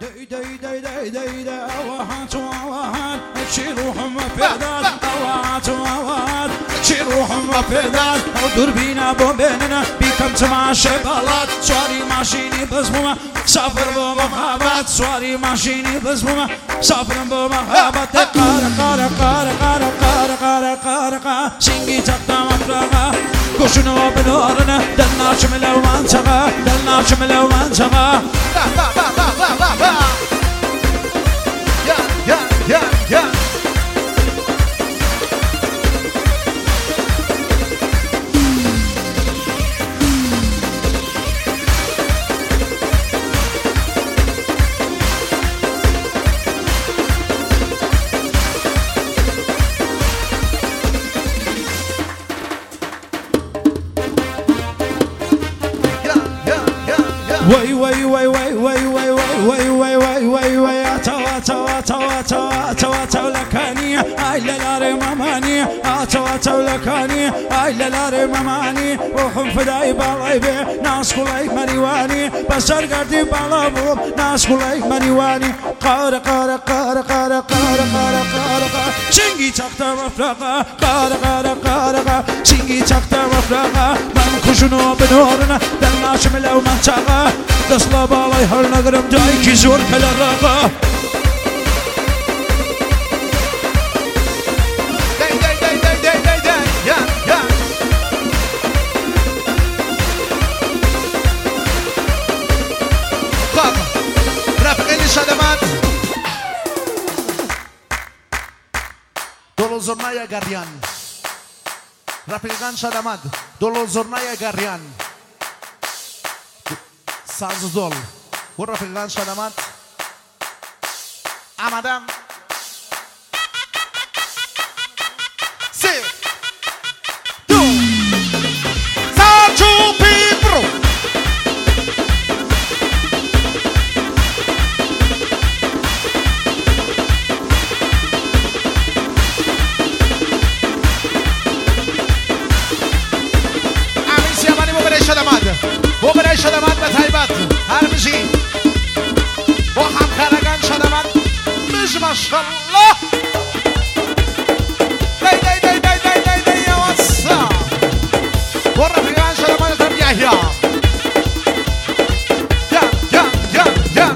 دي دي دي دي دي دي اوهات واوهات شي روحهم وفدان اوهات واوهات شي روحهم وفدان دربينا بومبيننا بيكم تمع شبالات سواري ماشيني بزموما سافر بمخابات سواري ماشيني بزموما سافر بمخابات قارة قارة قارة قارة قارة قارة قارة قارة سنجي تقدم افرقا كوشنو بنورنا دلنا شملو منطقة دلنا شملو منطقة Yeah. وي وي وي وي وي وي وي وي وي وي وي توا توا توا توا توا توا لكاني اي للاري ماماني توا توا لكاني اي للاري ماماني روحهم فداي بالايبي ناس كلي مريواني بسر قردي بالابوب ناس كلي مريواني قارة قارة قارة قارة قارة قارة قارة شنجي تختا مفرقة قارة قارة قارة شنجي تختا مفرقة من كشنو بنورنا دلنا شملو منطقة دسلا بالاي هر نگرم جایی که زور کل رقا خب رفقین شدمت دولو زرنای گریان رفقین شدمت دولو زرنای گریان سازدول و رفقان شدمت آمدم سی دو ساچو پیپرو امین سیامانی بو برای شدمت به طیبت هر میشی با هم خرگان شدمت میش ماشالله دی دی دی دی دی دی دی یا واسا با رفیقان شدمت تم یحیا یا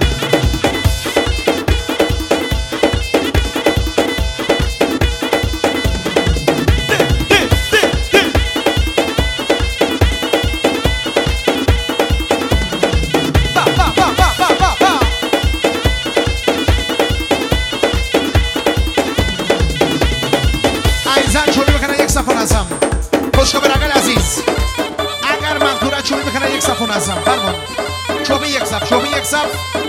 فرمان چوبی یک صف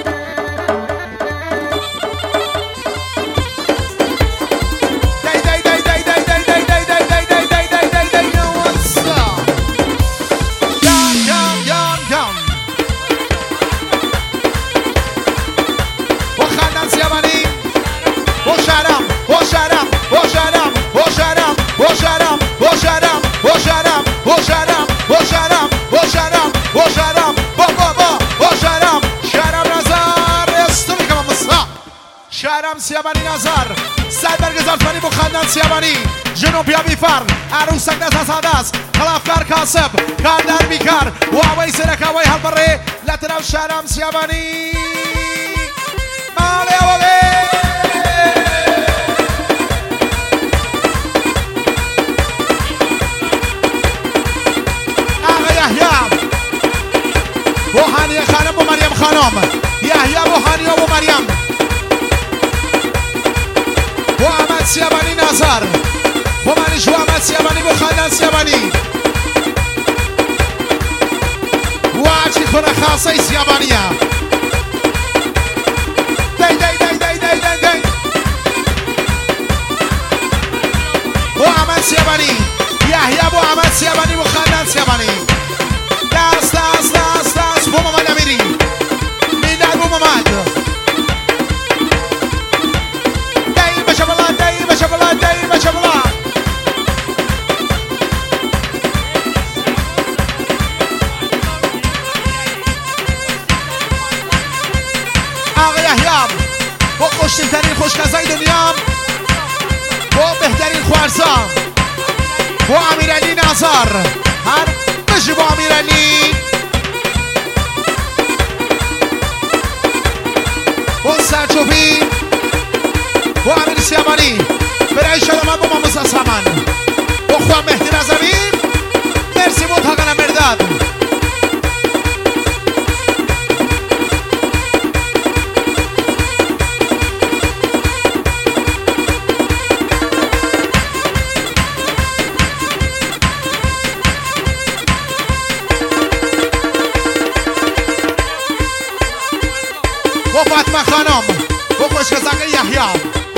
سیابانی نظر سر برگزار فنی با خندن سیابانی جنوب یا بیفر عروسک دست از هدست خلافکار کاسب کاندر بیکار و آوی سرک آوی حل بره لطرف شهرم سیابانی مالی آوی آقا یحیا بوحانی خانم و مریم خانم یحیا بوحانی و مریم و احمد سیابانی نظر و منیش و احمد سیابانی و خندن سیابانی و عجی خونه خاصه سیابانیه دی دی دی دی دی دی دی و احمد سیابانی یحیا و احمد سیابانی و خندن سیابانی دست دست دست دست بو محمد امیری میدر بو محمد شبلا با خوشتیمترین خوشکزای دنیا، با بهترین خوارزا، با امیرعلی نظر. هر بشی با امیرعلی، با سرچوبی، با امیر سیامانی. برای شدمان با ماموز سامان، با خواه مهدی رزوی. مرسی منطقه مرداد. با فاطمه خانم، با خوشگذر یحیی.